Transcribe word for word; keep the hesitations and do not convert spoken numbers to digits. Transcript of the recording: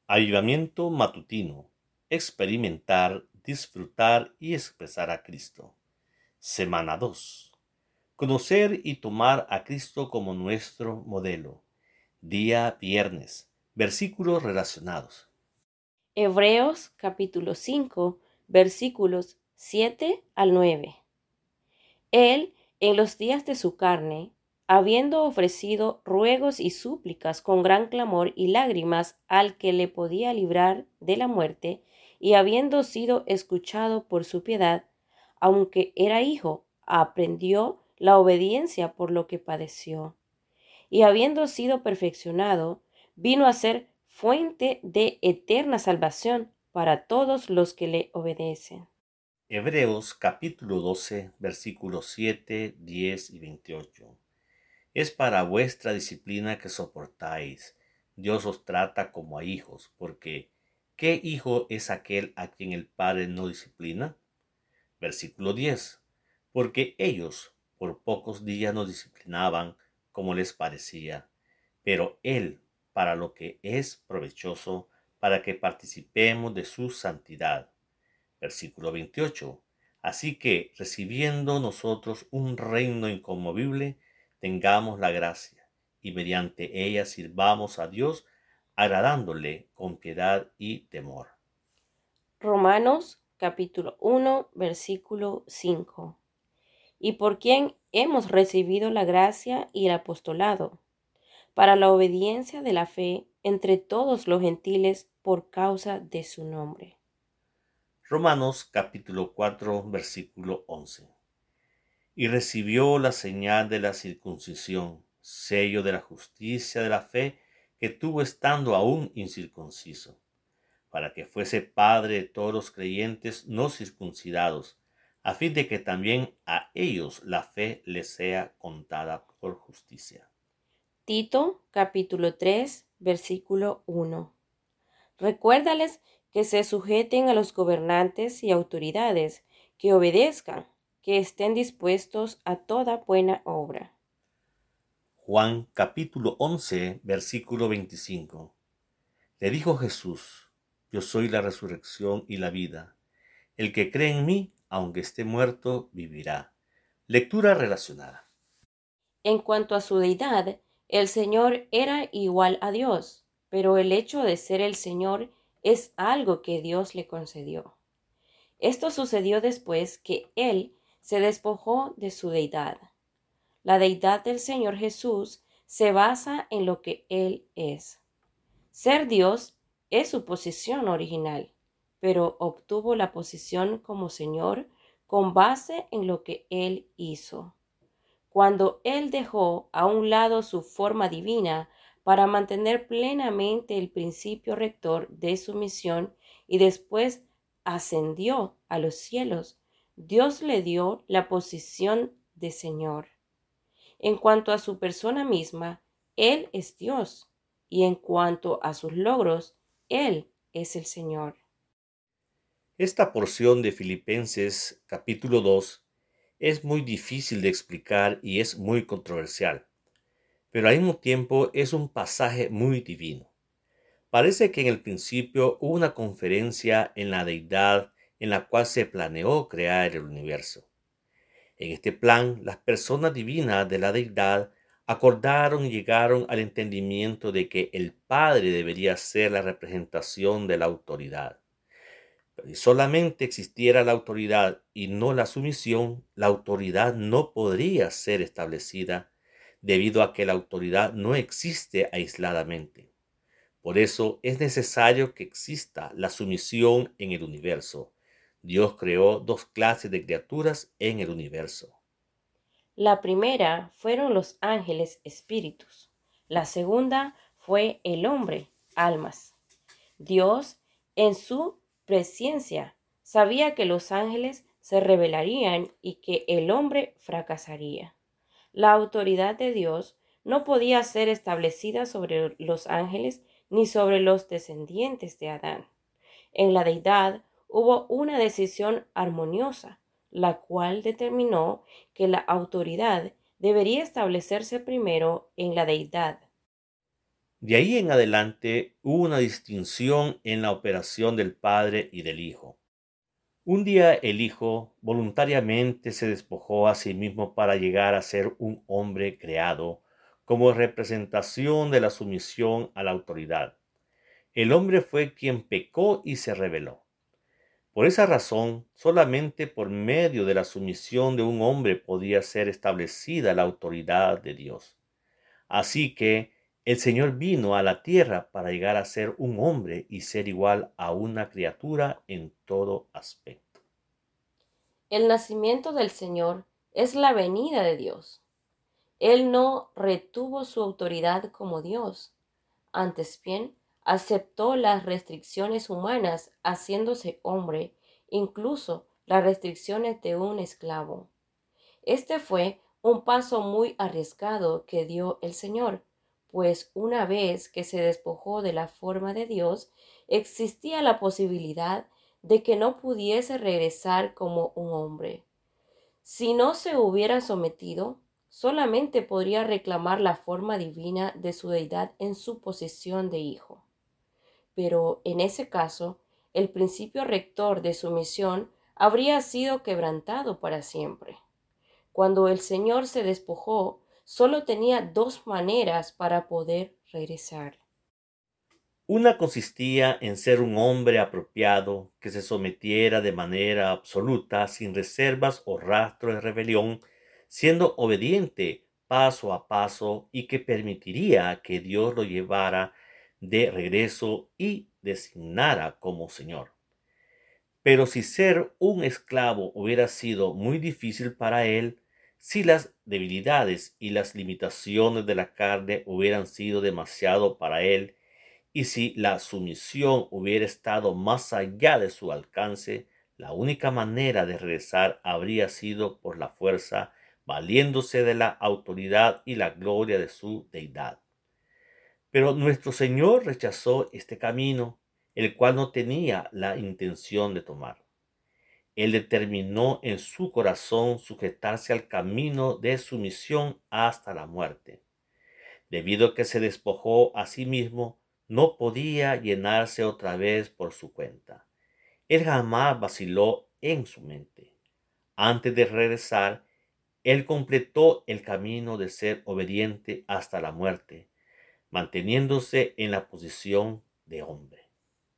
Avivamiento matutino. Experimentar, disfrutar y expresar a Cristo. Semana dos. Conocer y tomar a Cristo como nuestro modelo. Día viernes. Versículos relacionados. Hebreos capítulo cinco, versículos siete al nueve. Él, en los días de su carne, habiendo ofrecido ruegos y súplicas con gran clamor y lágrimas al que le podía librar de la muerte, y habiendo sido escuchado por su piedad, aunque era hijo, aprendió la obediencia por lo que padeció. Y habiendo sido perfeccionado, vino a ser fuente de eterna salvación para todos los que le obedecen. Hebreos capítulo doce, versículos siete, diez y veintiocho. Es para vuestra disciplina que soportáis. Dios os trata como a hijos, porque ¿qué hijo es aquel a quien el Padre no disciplina? Versículo diez. Porque ellos por pocos días nos disciplinaban como les parecía, pero Él para lo que es provechoso, para que participemos de su santidad. Versículo veintiocho. Así que, recibiendo nosotros un reino inconmovible, tengamos la gracia, y mediante ella sirvamos a Dios, agradándole con piedad y temor. Romanos capítulo uno, versículo cinco. Y por quien hemos recibido la gracia y el apostolado, para la obediencia de la fe entre todos los gentiles por causa de su nombre. Romanos capítulo cuatro, versículo once. Y recibió la señal de la circuncisión, sello de la justicia de la fe que tuvo estando aún incircunciso, para que fuese padre de todos los creyentes no circuncidados, a fin de que también a ellos la fe les sea contada por justicia. Tito capítulo tres, versículo uno. Recuérdales que se sujeten a los gobernantes y autoridades, que obedezcan, que estén dispuestos a toda buena obra. Juan capítulo once, versículo veinticinco. Le dijo Jesús: Yo soy la resurrección y la vida. El que cree en mí, aunque esté muerto, vivirá. Lectura relacionada. En cuanto a su deidad, el Señor era igual a Dios, pero el hecho de ser el Señor es algo que Dios le concedió. Esto sucedió después que Él se despojó de su deidad. La deidad del Señor Jesús se basa en lo que Él es. Ser Dios es su posición original, pero obtuvo la posición como Señor con base en lo que Él hizo. Cuando Él dejó a un lado su forma divina para mantener plenamente el principio rector de su misión y después ascendió a los cielos, Dios le dio la posición de Señor. En cuanto a su persona misma, Él es Dios, y en cuanto a sus logros, Él es el Señor. Esta porción de Filipenses capítulo dos es muy difícil de explicar y es muy controversial, pero al mismo tiempo es un pasaje muy divino. Parece que en el principio hubo una conferencia en la deidad en la cual se planeó crear el universo. En este plan, las personas divinas de la deidad acordaron y llegaron al entendimiento de que el Padre debería ser la representación de la autoridad. Pero si solamente existiera la autoridad y no la sumisión, la autoridad no podría ser establecida debido a que la autoridad no existe aisladamente. Por eso es necesario que exista la sumisión en el universo. Dios creó dos clases de criaturas en el universo. La primera fueron los ángeles espíritus. La segunda fue el hombre, almas. Dios, en su presciencia, sabía que los ángeles se rebelarían y que el hombre fracasaría. La autoridad de Dios no podía ser establecida sobre los ángeles ni sobre los descendientes de Adán. En la deidad hubo una decisión armoniosa, la cual determinó que la autoridad debería establecerse primero en la deidad. De ahí en adelante hubo una distinción en la operación del Padre y del Hijo. Un día el Hijo voluntariamente se despojó a sí mismo para llegar a ser un hombre creado como representación de la sumisión a la autoridad. El hombre fue quien pecó y se rebeló. Por esa razón, solamente por medio de la sumisión de un hombre podía ser establecida la autoridad de Dios. Así que el Señor vino a la tierra para llegar a ser un hombre y ser igual a una criatura en todo aspecto. El nacimiento del Señor es la venida de Dios. Él no retuvo su autoridad como Dios. Antes bien, aceptó las restricciones humanas haciéndose hombre, incluso las restricciones de un esclavo. Este fue un paso muy arriesgado que dio el Señor, pues una vez que se despojó de la forma de Dios, existía la posibilidad de que no pudiese regresar como un hombre. Si no se hubiera sometido, solamente podría reclamar la forma divina de su deidad en su posición de hijo. Pero en ese caso, el principio rector de su misión habría sido quebrantado para siempre. Cuando el Señor se despojó, solo tenía dos maneras para poder regresar. Una consistía en ser un hombre apropiado que se sometiera de manera absoluta, sin reservas o rastro de rebelión, siendo obediente paso a paso y que permitiría que Dios lo llevara de regreso y designara como Señor. Pero si ser un esclavo hubiera sido muy difícil para él, si las debilidades y las limitaciones de la carne hubieran sido demasiado para él, y si la sumisión hubiera estado más allá de su alcance, la única manera de regresar habría sido por la fuerza, valiéndose de la autoridad y la gloria de su deidad. Pero nuestro Señor rechazó este camino, el cual no tenía la intención de tomar. Él determinó en su corazón sujetarse al camino de sumisión hasta la muerte. Debido a que se despojó a sí mismo, no podía llenarse otra vez por su cuenta. Él jamás vaciló en su mente. Antes de regresar, él completó el camino de ser obediente hasta la muerte, manteniéndose en la posición de hombre.